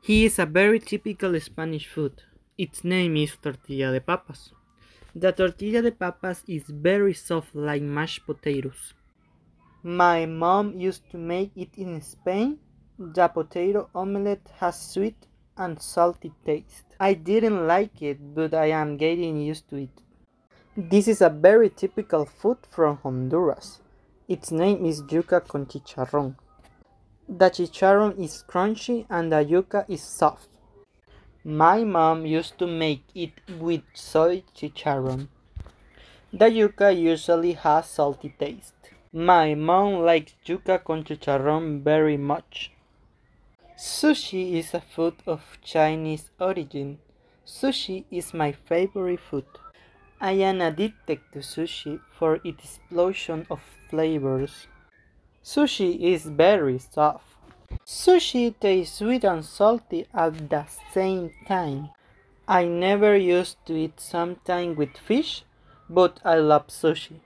He is a very typical Spanish food. Its name is tortilla de papas. The tortilla de papas is very soft like mashed potatoes. My mom used to make it in Spain. The potato omelette has sweet and salty taste. I didn't like it, but I am getting used to it. This is a very typical food from Honduras. Its name is yuca con chicharrón. The chicharrón is crunchy and the yuca is soft. My mom used to make it with soy chicharrón. The yuca usually has salty taste. My mom likes yuca con chicharrón very much. Sushi is a food of Chinese origin. Sushi is my favorite food. I am addicted to sushi for its explosion of flavors. Sushi is very soft. Sushi tastes sweet and salty at the same time. I never used to eat sometime with fish, but I love sushi.